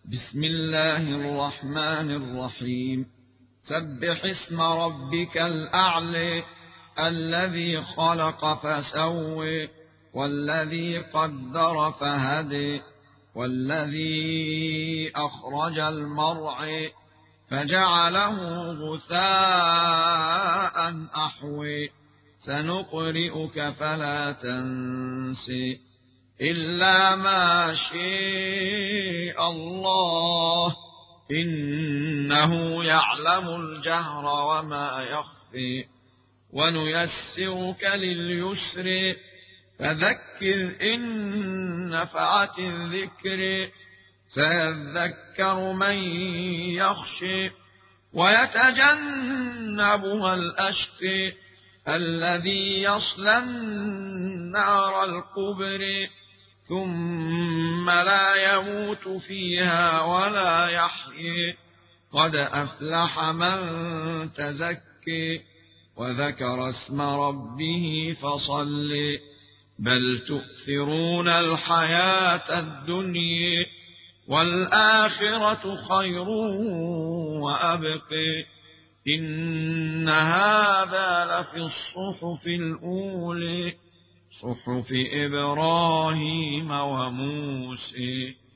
بسم الله الرحمن الرحيم. سبح اسم ربك الأعلى الذي خلق فسوى والذي قدر فهدى والذي أخرج المرعى فجعله غثاء أحوى سنقرئك فلا تنسى إلا ما شاء الله إنه يعلم الجهر وما يخفي ونيسرك لليسر فذكر إن نفعت الذكر سيذكر من يخشى ويتجنبها الأشقى الذي يصلى النار الكبرى ثم لا يموت فيها ولا يحيى قد أفلح من تزكى وذكر اسم ربه فصلى بل تؤثرون الحياة الدنيا والآخرة خير وأبقى إن هذا لفي الصحف الأولى صحف إبراهيم وموسى.